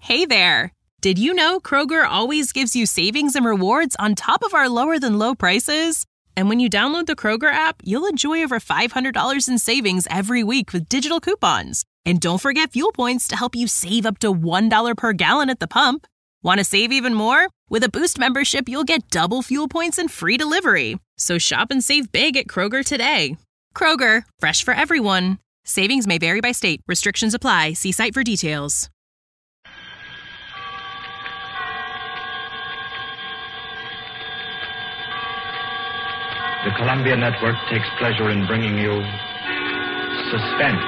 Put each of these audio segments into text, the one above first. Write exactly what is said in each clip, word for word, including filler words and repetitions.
Hey there! Did you know Kroger always gives you savings and rewards on top of our lower-than-low prices? And when you download the Kroger app, you'll enjoy over five hundred dollars in savings every week with digital coupons. And don't forget fuel points to help you save up to one dollar per gallon at the pump. Want to save even more? With a Boost membership, you'll get double fuel points and free delivery. So shop and save big at Kroger today. Kroger, fresh for everyone. Savings may vary by state. Restrictions apply. See site for details. The Columbia Network takes pleasure in bringing you Suspense.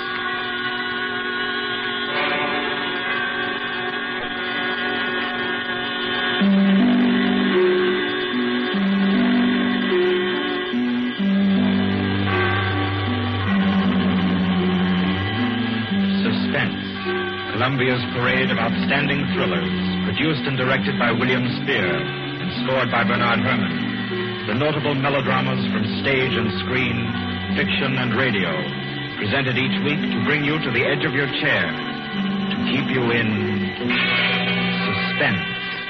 Suspense, Columbia's parade of outstanding thrillers, produced and directed by William Spear and scored by Bernard Herrmann. The notable melodramas from stage and screen, fiction and radio, presented each week to bring you to the edge of your chair, to keep you in suspense.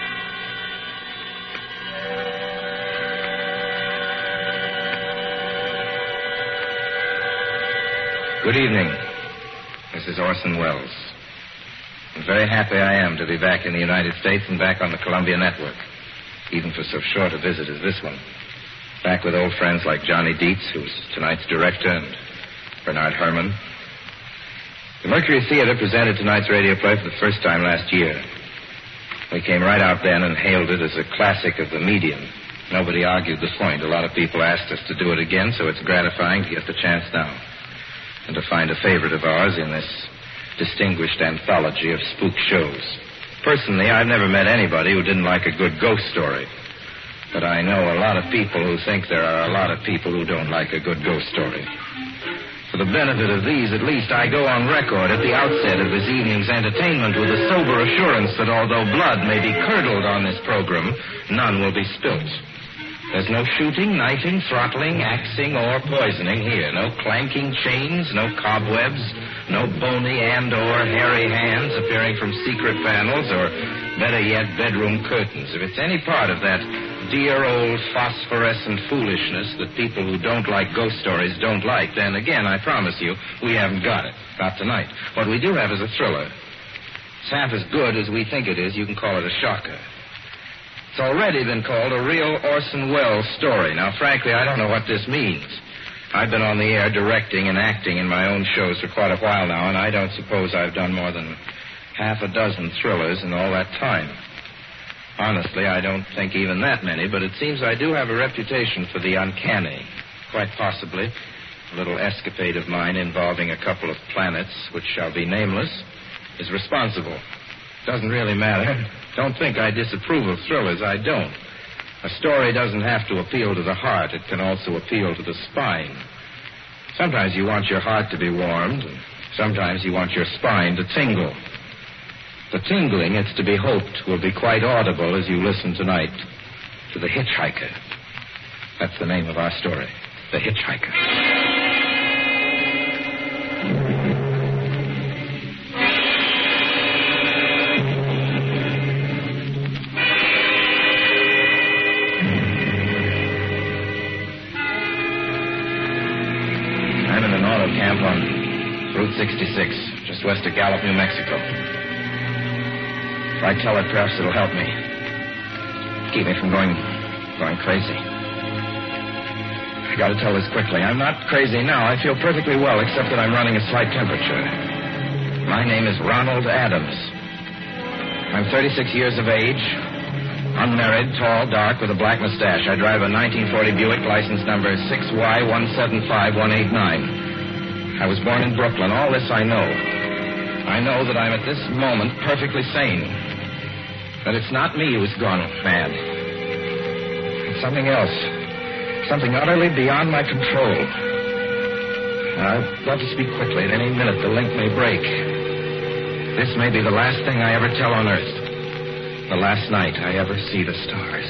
Good evening. This is Orson Welles. I'm very happy I am to be back in the United States and back on the Columbia Network, even for so short a visit as this one. Back with old friends like Johnny Dietz, who's tonight's director, and Bernard Herrmann. The Mercury Theater presented tonight's radio play for the first time last year. We came right out then and hailed it as a classic of the medium. Nobody argued the point. A lot of people asked us to do it again, so it's gratifying to get the chance now. And to find a favorite of ours in this distinguished anthology of spook shows. Personally, I've never met anybody who didn't like a good ghost story. But I know a lot of people who think there are a lot of people who don't like a good ghost story. For the benefit of these, at least, I go on record at the outset of this evening's entertainment with a sober assurance that although blood may be curdled on this program, none will be spilt. There's no shooting, knifing, throttling, axing, or poisoning here. No clanking chains, no cobwebs, no bony and or hairy hands appearing from secret panels, or better yet, bedroom curtains. If it's any part of that dear old phosphorescent foolishness that people who don't like ghost stories don't like, then again, I promise you, we haven't got it. Not tonight. What we do have is a thriller. It's half as good as we think it is. You can call it a shocker. It's already been called a real Orson Welles story. Now, frankly, I don't know what this means. I've been on the air directing and acting in my own shows for quite a while now, and I don't suppose I've done more than half a dozen thrillers in all that time. Honestly, I don't think even that many, but it seems I do have a reputation for the uncanny. Quite possibly, a little escapade of mine involving a couple of planets, which shall be nameless, is responsible. Doesn't really matter. Don't think I disapprove of thrillers. I don't. A story doesn't have to appeal to the heart. It can also appeal to the spine. Sometimes you want your heart to be warmed, and sometimes you want your spine to tingle. The tingling, it's to be hoped, will be quite audible as you listen tonight to The Hitchhiker. That's the name of our story, The Hitchhiker. I'm in an auto camp on Route sixty-six, just west of Gallup, New Mexico. If I tell it, perhaps it'll help me. Keep me from going, going crazy. I gotta tell this quickly. I'm not crazy now. I feel perfectly well, except that I'm running a slight temperature. My name is Ronald Adams. I'm thirty-six years of age, unmarried, tall, dark, with a black mustache. I drive a nineteen forty Buick, license number six Y one seven five one eight nine. I was born in Brooklyn. All this I know. I know that I'm at this moment perfectly sane. That it's not me who's gone mad. It's something else. Something utterly beyond my control. I'd love to speak quickly. At any minute, the link may break. This may be the last thing I ever tell on Earth. The last night I ever see the stars.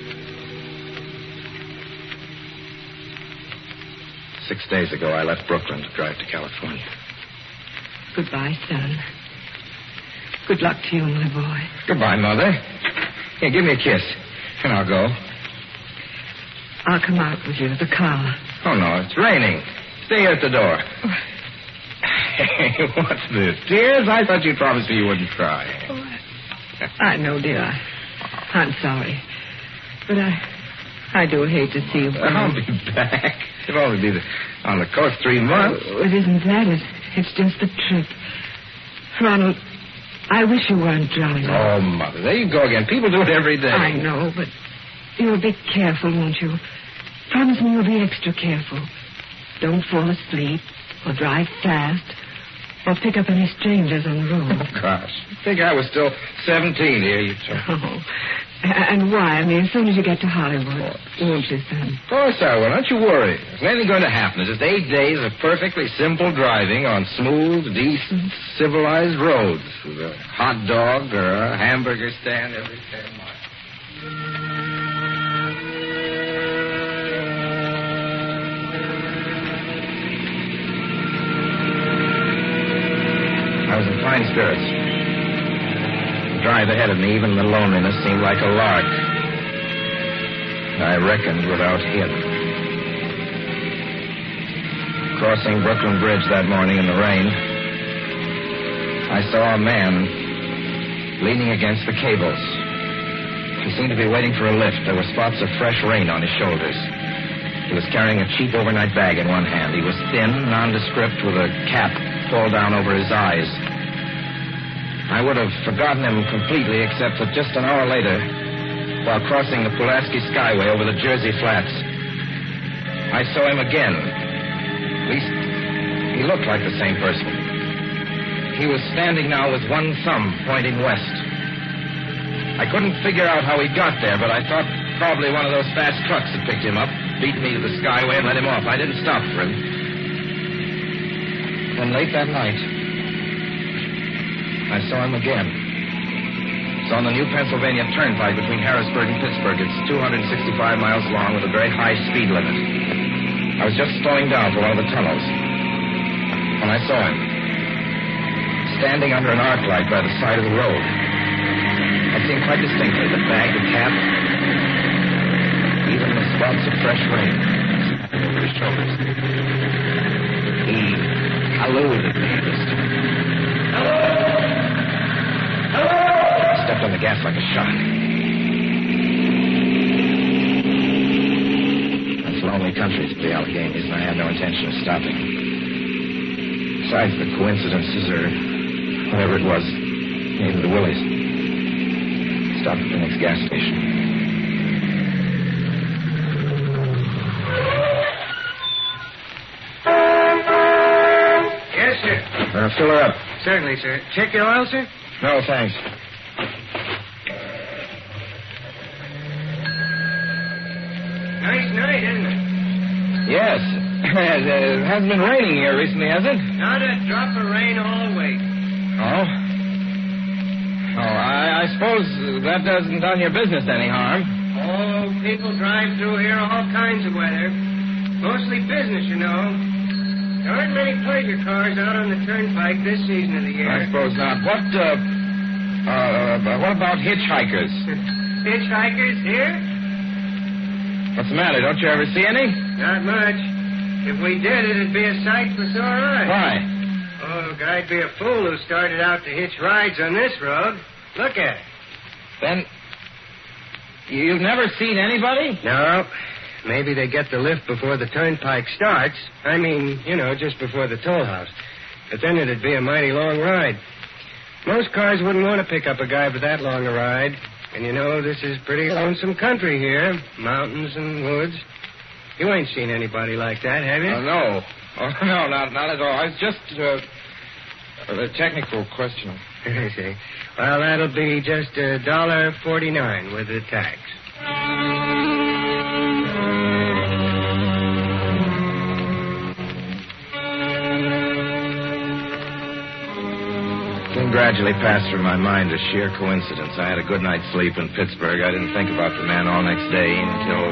Six days ago, I left Brooklyn to drive to California. Goodbye, son. Good luck to you, my boy. Goodbye, Mother. Here, give me a kiss, and I'll go. I'll come out with you to the car. Oh, no, it's raining. Stay here at the door. Hey, what's this? Tears? I thought you promised me you wouldn't cry. Oh, I know, dear. I, I'm sorry. But I I do hate to see you go. I'll be back. It'll only be the, on the coast three months. Oh, it isn't that. It, it's just the trip. Ronald, I wish you weren't driving. Oh, Mother, there you go again. People do it every day. I know, but you'll be careful, won't you? Promise me you'll be extra careful. Don't fall asleep or drive fast or pick up any strangers on the road. Oh, gosh. I think I was still seventeen here, you two. Oh. And why? I mean, as soon as you get to Hollywood, won't you, son? Of course I will. Don't you worry. There's nothing going to happen. It's just eight days of perfectly simple driving on smooth, decent, civilized roads with a hot dog or a hamburger stand every ten miles. I was in fine spirits. The drive ahead of me, even the loneliness, seemed like a lark. I reckoned without him. Crossing Brooklyn Bridge that morning in the rain, I saw a man leaning against the cables. He seemed to be waiting for a lift. There were spots of fresh rain on his shoulders. He was carrying a cheap overnight bag in one hand. He was thin, nondescript, with a cap pulled down over his eyes. I would have forgotten him completely, except that just an hour later, while crossing the Pulaski Skyway over the Jersey Flats, I saw him again. At least, he looked like the same person. He was standing now with one thumb pointing west. I couldn't figure out how he got there, but I thought probably one of those fast trucks had picked him up, beat me to the Skyway, and let him off. I didn't stop for him. Then late that night, I saw him again. It's on the new Pennsylvania Turnpike between Harrisburg and Pittsburgh. It's two hundred sixty-five miles long with a very high speed limit. I was just slowing down for one of the tunnels when I saw him standing under an arc light by the side of the road. I seen quite distinctly the bag, the cap, even the spots of fresh rain over his shoulders. He hallooed at me this time. Hello! Stepped on the gas like a shot. That's lonely country to the Alleghenies, and I had no intention of stopping. Besides the coincidences, or whatever it was, maybe the Willies. Stopped at the next gas station. Yes, sir. Uh, fill her up. Certainly, sir. Check your oil, sir? No, thanks. Nice night, isn't it? Yes. It hasn't been raining here recently, has it? Not a drop of rain all week. Oh? Oh, I, I suppose that doesn't done your business any harm. Oh, people drive through here all kinds of weather. Mostly business, you know. There aren't many pleasure cars out on the turnpike this season of the year. I suppose not. What, uh, uh, what about hitchhikers? Hitchhikers here? What's the matter? Don't you ever see any? Not much. If we did, it'd be a sight for sore eyes. Why? Oh, I'd be a fool who started out to hitch rides on this road. Look at it. Then, you've never seen anybody? No. Maybe they get the lift before the turnpike starts. I mean, you know, just before the toll house. But then it'd be a mighty long ride. Most cars wouldn't want to pick up a guy for that long a ride. And you know, this is pretty lonesome country here. Mountains and woods. You ain't seen anybody like that, have you? Uh, no. Oh, no, not, not at all. It's just uh, a technical question. I see. Well, that'll be just a dollar forty-nine with the tax. It gradually passed through my mind a sheer coincidence. I had a good night's sleep in Pittsburgh. I didn't think about the man all next day until...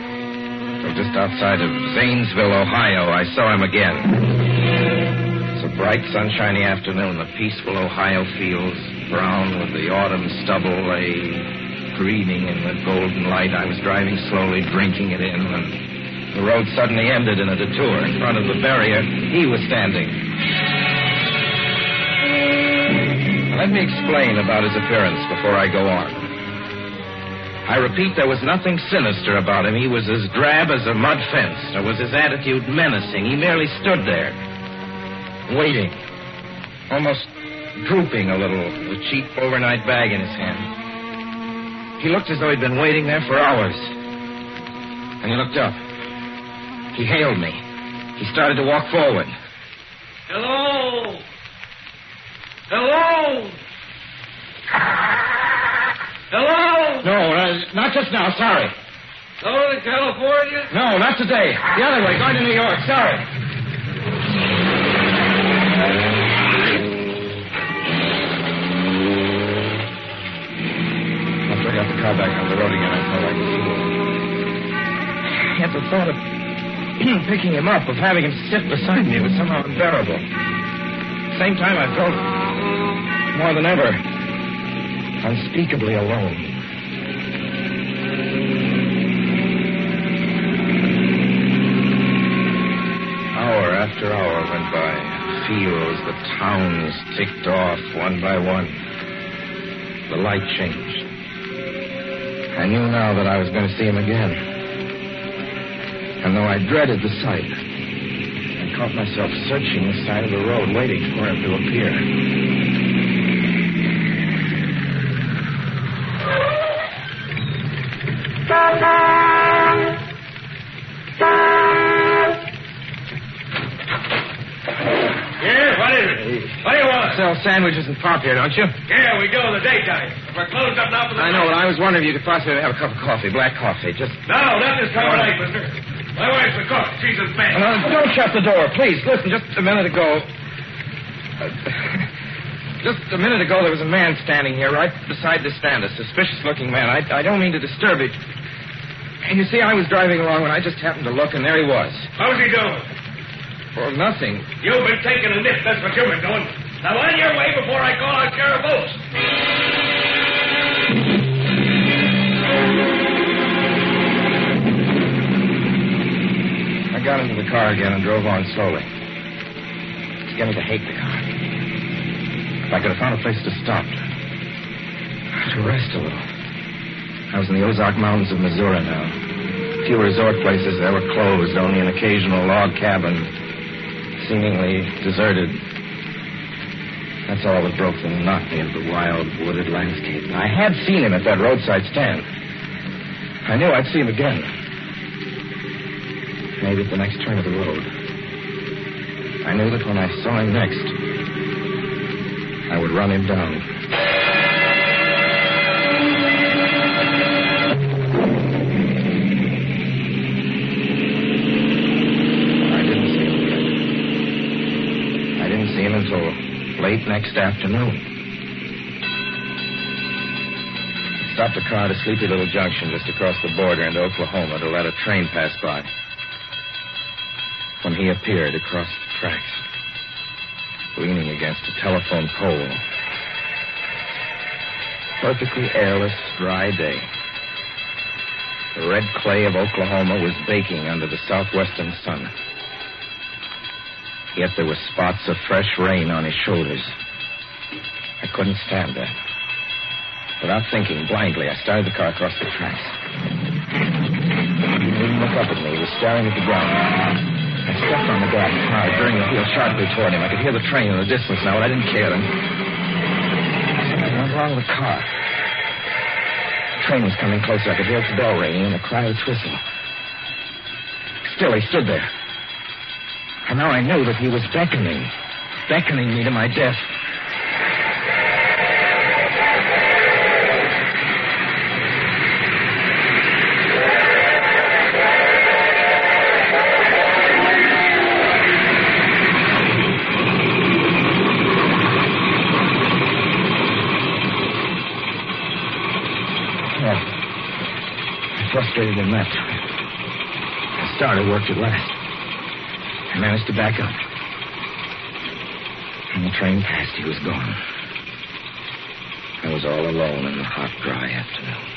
until just outside of Zanesville, Ohio, I saw him again. So bright, sunshiny afternoon. The peaceful Ohio fields, brown with the autumn stubble, lay greening in the golden light. I was driving slowly, drinking it in, when the road suddenly ended in a detour. In front of the barrier, he was standing. Let me explain about his appearance before I go on. I repeat, there was nothing sinister about him. He was as drab as a mud fence. Nor was his attitude menacing. He merely stood there, waiting, almost drooping a little, with a cheap overnight bag in his hand. He looked as though he'd been waiting there for hours. And he looked up. He hailed me. He started to walk forward. Hello? Hello? Hello? No, uh, not just now. Sorry. Northern California? No, not today. The other way, going to New York. Sorry. After I got the car back on the road again, I felt like a fool. Yet the thought of picking him up, of having him sit beside me, was somehow unbearable. At the same time, I felt more than ever unspeakably alone. Hour after hour went by. Fields, the towns ticked off one by one. The light changed. I knew now that I was going to see him again. And though I dreaded the sight, I caught myself searching the side of the road, waiting for him to appear. Yeah, what is it? What do you want? Sell sandwiches and pop here, don't you? Yeah, we do in the daytime. We're closed up now for the I know, night. but I was wondering if you could possibly have a cup of coffee, black coffee, just... No, not this time of night, mister. My wife's a cook. She's in bed. Uh, don't shut the door, please. Listen, just a minute ago... Uh, just a minute ago, there was a man standing here right beside the stand, a suspicious-looking man. I, I don't mean to disturb you. And you see, I was driving along when I just happened to look, and there he was. How's he doing? Well, nothing. You've been taking a nip. That's what you've been doing. Now, on your way before I call out Sheriff Oates. I got into the car again and drove on slowly. It's beginning to hate the car. If I could have found a place to stop, to rest a little. I was in the Ozark Mountains of Missouri now. A few resort places there were closed, only an occasional log cabin, seemingly deserted. That's all that broke the monotony of the wild, wooded landscape. I had seen him at that roadside stand. I knew I'd see him again. Maybe at the next turn of the road. I knew that when I saw him next, I would run him down. I didn't see him yet. I didn't see him until late next afternoon. I stopped the car at a sleepy little junction just across the border into Oklahoma to let a train pass by. When he appeared across the tracks, leaning against a telephone pole. Perfectly airless, dry day. The red clay of Oklahoma was baking under the southwestern sun. Yet there were spots of fresh rain on his shoulders. I couldn't stand that. Without thinking, blindly, I started the car across the tracks. He didn't look up at me. He was staring at the ground. I stepped on the gas hard, turning the wheel sharply toward him. I could hear the train in the distance now, but I didn't care then. Something went wrong with the car. The train was coming closer. I could hear its bell ringing and the cry of its whistle. Still, he stood there. And now I knew that he was beckoning, beckoning me to my death. Frustrated in that time. The starter worked at last. I managed to back up. the train passed, he was gone. I was all alone in the hot, dry afternoon.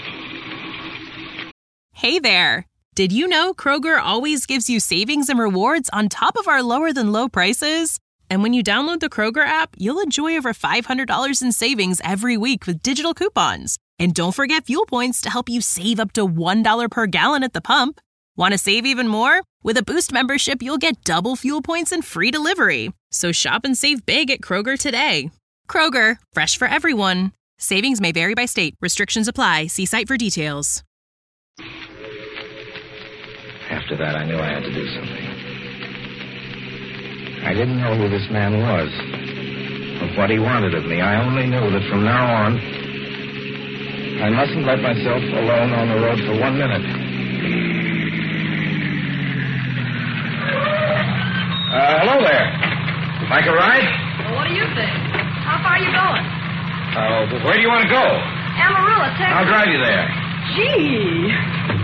Hey there! Did you know Kroger always gives you savings and rewards on top of our lower-than-low prices? And when you download the Kroger app, you'll enjoy over five hundred dollars in savings every week with digital coupons. And don't forget fuel points to help you save up to one dollar per gallon at the pump. Want to save even more? With a Boost membership, you'll get double fuel points and free delivery. So shop and save big at Kroger today. Kroger, fresh for everyone. Savings may vary by state. Restrictions apply. See site for details. After that, I knew I had to do something. I didn't know who this man was, or what he wanted of me. I only knew that from now on, I mustn't let myself alone on the road for one minute. Uh, hello there. Like a ride? Well, what do you think? How far are you going? Uh, where do you want to go? Amarillo, Texas. I'll drive you there. Gee.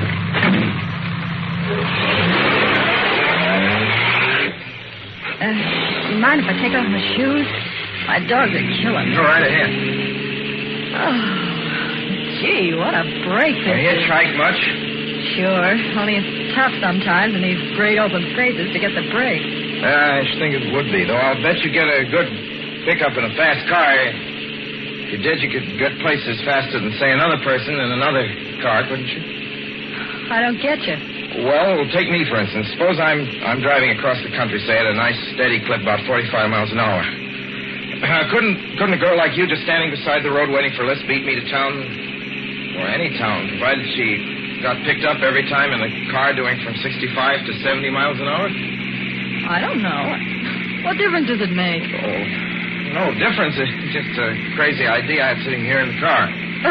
Uh, do you mind if I take off my shoes? My dogs are killing me. Go right ahead. Oh, gee, what a break this You is. hitchhike much? Sure, only it's tough sometimes in these great open spaces to get the break. Uh, I should think it would be, though. I'll bet you get a good pickup in a fast car. If you did, you could get places faster than, say, another person in another car, couldn't you? I don't get you. Well, take me, for instance. Suppose I'm I'm driving across the country, say, at a nice, steady clip, about forty-five miles an hour. Uh, couldn't couldn't a girl like you just standing beside the road waiting for Liz beat me to town? Or any town, provided she got picked up every time in the car doing from sixty-five to seventy miles an hour? I don't know. What difference does it make? Oh, no difference. It's just a crazy idea I had sitting here in the car.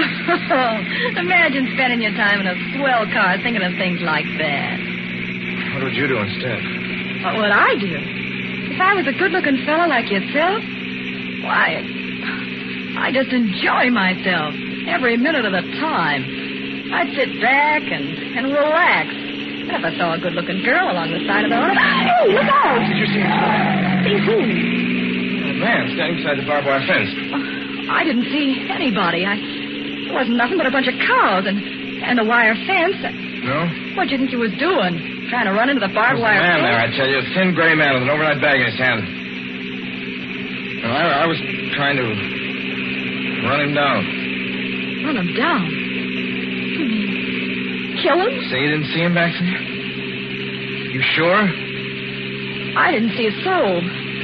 Imagine spending your time in a swell car thinking of things like that. What would you do instead? What would I do? If I was a good-looking fellow like yourself, why, I just enjoy myself every minute of the time. I'd sit back and, and relax. And if I saw a good-looking girl along the side of the road, hey, look out! Did you see him? See who? A man standing beside the barbed wire fence. Uh, I didn't see anybody. I... It wasn't nothing but a bunch of cows and, and a wire fence. No? What do you think he was doing? Trying to run into the barbed There's wire a man fence? there, I tell you. A thin gray man with an overnight bag in his hand. And I, I was trying to run him down. Run him down? You mean kill him? Say you didn't see him back there? You sure? I didn't see a soul.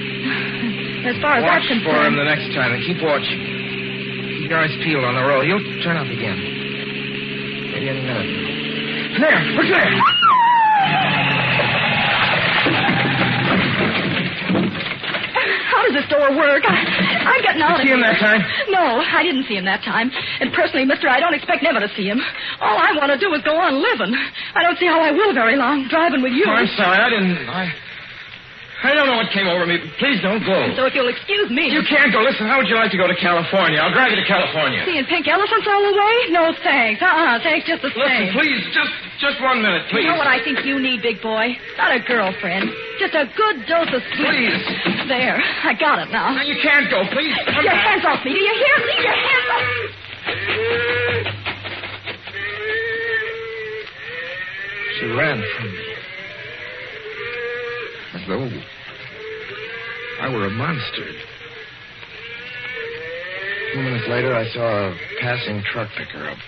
As far as Watch that's concerned... for him the next time and keep watching. Keep your eyes peeled on the road. He'll turn up again. Maybe any minute. There! Look there! How does this door work? I, I've gotten out Did you see him that time? No, I didn't see him that time. And personally, mister, I don't expect never to see him. All I want to do is go on living. I don't see how I will very long, driving with you. Oh, I'm sorry. I didn't... I... I don't know what came over me. Please don't go. So if you'll excuse me... You can't go. Listen, how would you like to go to California? I'll drive you to California. Seeing pink elephants all the way? No, thanks. Uh-uh, thanks just the Listen, same. please, just just one minute, please. You know what I think you need, big boy? Not a girlfriend. Just a good dose of sweet. Please. There, I got it now. Now, you can't go. Please, come Your back. hands off me. Do you hear me? Your hands off me. She ran from me. As though I were a monster. A few minutes later, I saw a passing truck pick her up.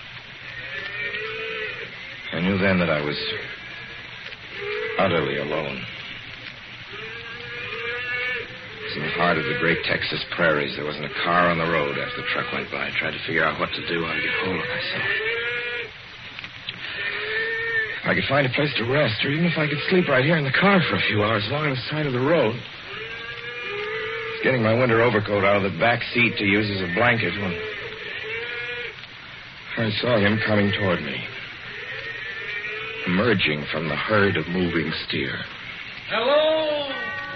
I knew then that I was utterly alone. It was in the heart of the great Texas prairies. There wasn't a car on the road after the truck went by. I tried to figure out what to do, how to get hold of myself. If I could find a place to rest, or even if I could sleep right here in the car for a few hours along the side of the road. I was getting my winter overcoat out of the back seat to use as a blanket when I saw him coming toward me, emerging from the herd of moving steer. Hello?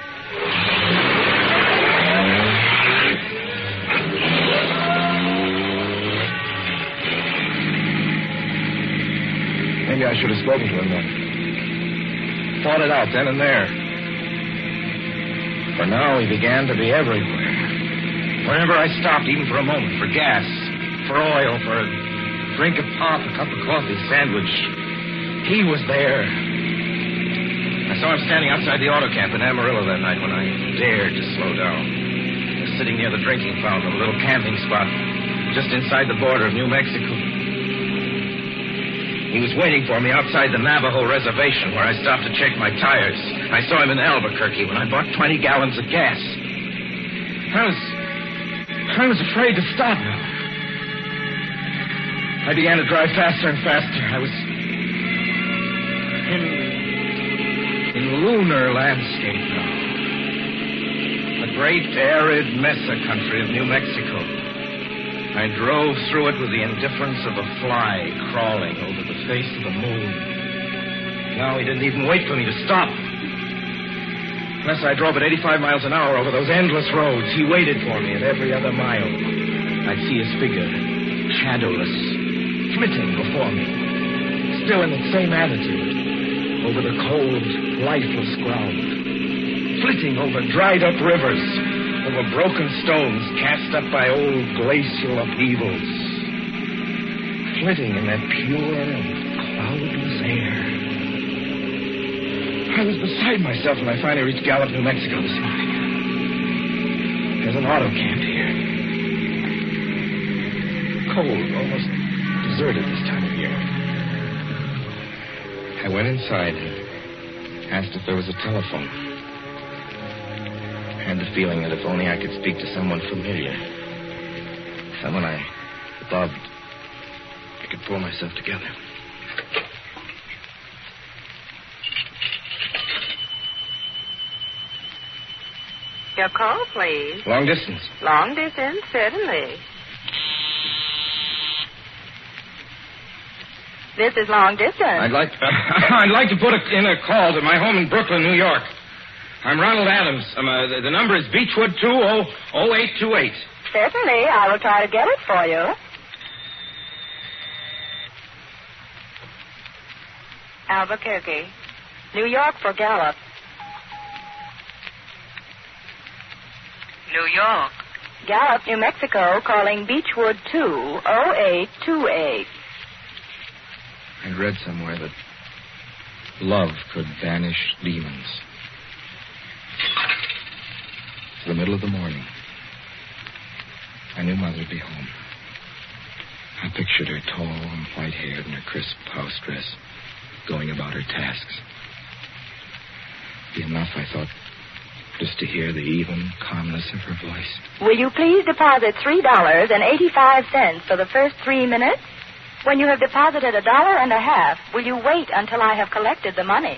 Maybe I should have spoken to him then. Fought it out then and there. For now, he began to be everywhere. Whenever I stopped, even for a moment, for gas, for oil, for a drink of pop, a cup of coffee, sandwich, he was there. I saw him standing outside the auto camp in Amarillo that night when I dared to slow down. I was sitting near the drinking fountain, a little camping spot just inside the border of New Mexico. He was waiting for me outside the Navajo reservation where I stopped to check my tires. I saw him in Albuquerque when I bought twenty gallons of gas. I was... I was afraid to stop now. I began to drive faster and faster. I was... in... in lunar landscape now. The great arid mesa country of New Mexico. I drove through it with the indifference of a fly crawling over the face of the moon. Now he didn't even wait for me to stop. Unless I drove at eighty-five miles an hour over those endless roads, he waited for me at every other mile. I'd see his figure, shadowless, flitting before me, still in the same attitude, over the cold, lifeless ground, flitting over dried-up rivers, over broken stones cast up by old glacial upheavals, flitting in that pure and cloudless air. I was beside myself when I finally reached Gallup, New Mexico this morning. There's an auto camp here. Cold, almost deserted this time of year. I went inside and asked if there was a telephone. I had the feeling that if only I could speak to someone familiar, someone I loved, I could pull myself together. Your call, please. Long distance. Long distance, certainly. This is long distance. I'd like uh, I'd like to put a, in a call to my home in Brooklyn, New York. I'm Ronald Adams. Um, uh, the, the number is Beechwood two oh eight two eight. Certainly. I will try to get it for you. Albuquerque. New York for Gallup. New York. Gallup, New Mexico, calling Beechwood two oh eight two eight. I'd read somewhere that love could banish demons. It's the middle of the morning. I knew Mother'd be home. I pictured her tall and white-haired in her crisp house dress, going about her tasks. It'd be enough, I thought, just to hear the even calmness of her voice. Will you please deposit three dollars and eighty-five cents for the first three minutes? When you have deposited a dollar and a half, will you wait until I have collected the money?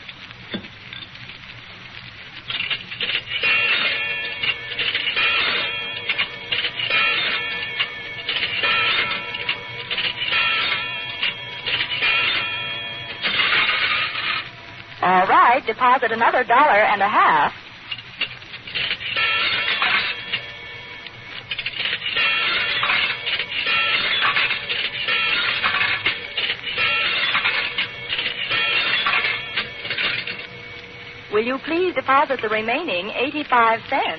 All right, deposit another dollar and a half. Will you please deposit the remaining eighty-five cents?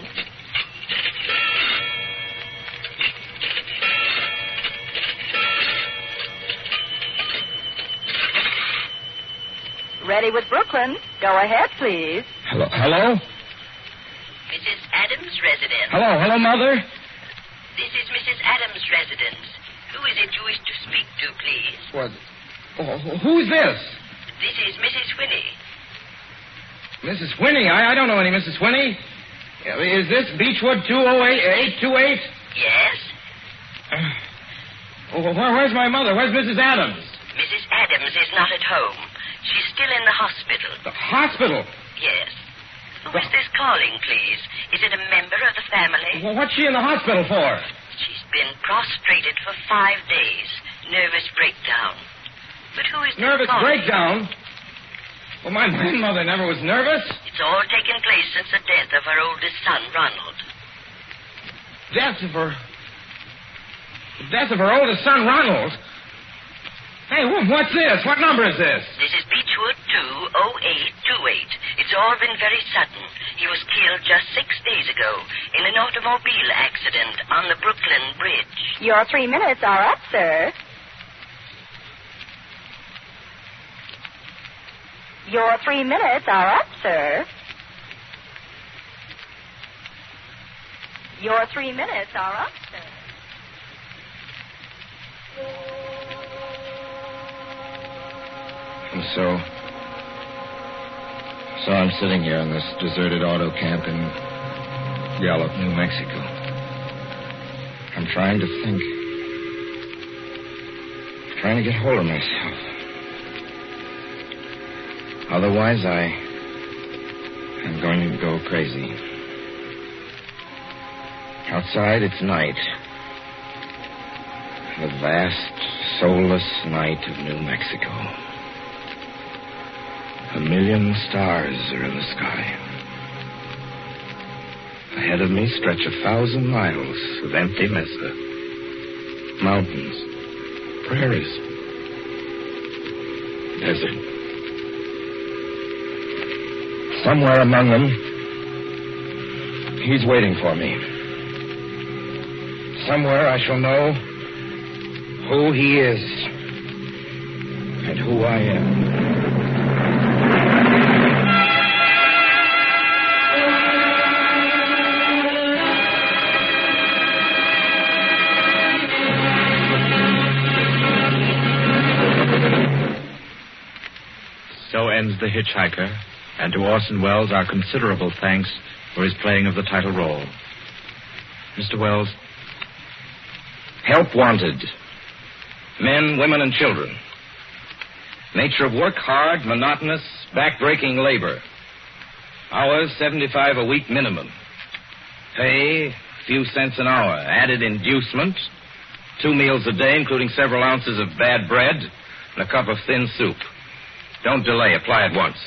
Ready with Brooklyn. Go ahead, please. Hello? Hello? Missus Adams' residence. Hello, hello, Mother? This is Missus Adams' residence. Who is it you wish to speak to, please? What? Oh, who's this? This is Missus Whinney. Missus Whinney? I, I don't know any Missus Whinney. Is this Beechwood two oh eight two eight? Yes. Uh, oh, where, where's my mother? Where's Missus Adams? Missus Adams is not at home. She's still in the hospital. The hospital? Yes. Who is this calling, please? Is it a member of the family? Well, what's she in the hospital for? She's been prostrated for five days. Nervous breakdown. But who is this Nervous calling? breakdown? Well, my grandmother never was nervous. It's all taken place since the death of her oldest son, Ronald. Death of her... The death of her oldest son, Ronald? Hey, what's this? What number is this? This is Beechwood two oh eight two eight. It's all been very sudden. He was killed just six days ago in an automobile accident on the Brooklyn Bridge. Your three minutes are up, sir. Your three minutes are up, sir. Your three minutes are up, sir. And so... So I'm sitting here in this deserted auto camp in Gallup, New Mexico. I'm trying to think. Trying to get hold of myself. Otherwise, I... I'm going to go crazy. Outside, it's night. The vast, soulless night of New Mexico. A million stars are in the sky. Ahead of me stretch a thousand miles of empty mesa. Mountains, prairies, desert. Somewhere among them, he's waiting for me. Somewhere I shall know who he is and who I am. So ends The Hitchhiker, and to Orson Welles our considerable thanks for his playing of the title role. Mister Welles? Help wanted. Men, women, and children. Nature of work, hard, monotonous, back-breaking labor. Hours, seventy-five a week minimum. Pay, few cents an hour. Added inducement, two meals a day, including several ounces of bad bread and a cup of thin soup. Don't delay. Apply at once.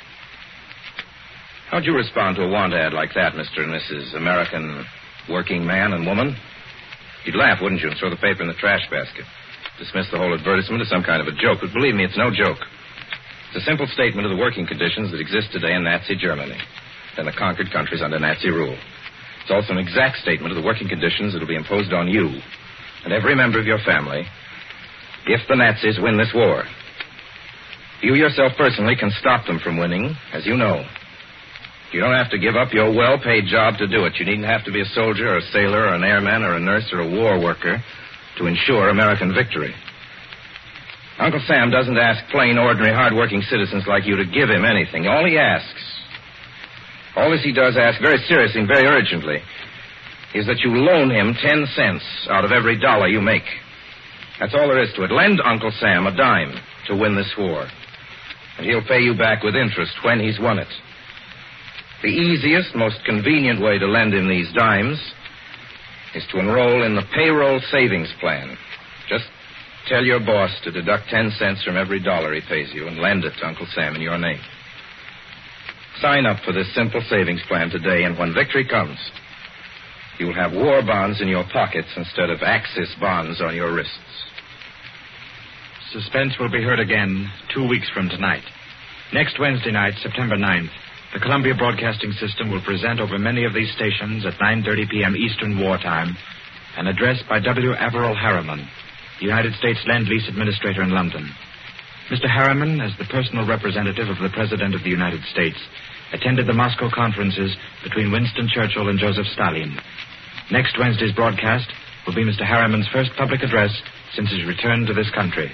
How'd you respond to a want ad like that, Mister and Missus American working man and woman? You'd laugh, wouldn't you, and throw the paper in the trash basket. Dismiss the whole advertisement as some kind of a joke. But believe me, it's no joke. It's a simple statement of the working conditions that exist today in Nazi Germany and the conquered countries under Nazi rule. It's also an exact statement of the working conditions that will be imposed on you and every member of your family if the Nazis win this war. You yourself personally can stop them from winning, as you know. You don't have to give up your well-paid job to do it. You needn't have to be a soldier or a sailor or an airman or a nurse or a war worker to ensure American victory. Uncle Sam doesn't ask plain, ordinary, hard-working citizens like you to give him anything. All he asks, all this he does ask very seriously and very urgently, is that you loan him ten cents out of every dollar you make. That's all there is to it. Lend Uncle Sam a dime to win this war, and he'll pay you back with interest when he's won it. The easiest, most convenient way to lend him these dimes is to enroll in the payroll savings plan. Just tell your boss to deduct ten cents from every dollar he pays you and lend it to Uncle Sam in your name. Sign up for this simple savings plan today, and when victory comes, you'll have war bonds in your pockets instead of Axis bonds on your wrists. Suspense will be heard again two weeks from tonight. Next Wednesday night, September ninth, the Columbia Broadcasting System will present over many of these stations at nine thirty p.m. Eastern Wartime an address by W. Averell Harriman, United States Lend-Lease Administrator in London. Mister Harriman, as the personal representative of the President of the United States, attended the Moscow conferences between Winston Churchill and Joseph Stalin. Next Wednesday's broadcast will be Mister Harriman's first public address since his return to this country.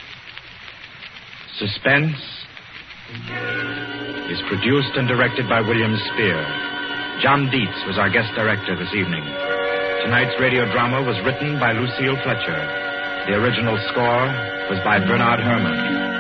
Suspense is produced and directed by William Spear. John Dietz was our guest director this evening. Tonight's radio drama was written by Lucille Fletcher. The original score was by Bernard Herrmann.